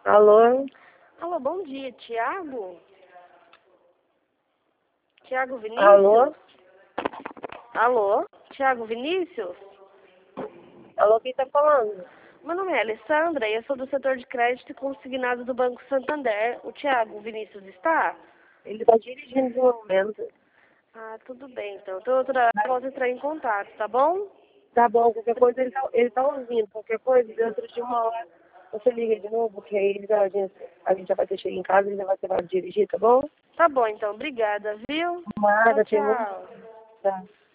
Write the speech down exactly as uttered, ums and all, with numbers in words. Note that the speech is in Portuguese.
Alô? Alô, bom dia, Tiago? Tiago Vinícius? Alô? Alô? Tiago Vinícius? Alô, quem tá falando? Meu nome é Alessandra e eu sou do setor de crédito consignado do Banco Santander. O Tiago Vinícius está? Ele tá dirigindo no momento. Ah, tudo bem, então. Então, outra hora eu volto a entrar em contato, tá bom? Tá bom, qualquer coisa ele tá, ele tá ouvindo. Qualquer coisa, dentro de uma hora, você liga de novo, que aí ele já- a, gente, a gente já vai ter chegado em casa e ele já vai ter vai dirigir, tá bom? Tá bom, então. Obrigada, viu? Tchau, Nada, tem muito. tchau. Tá.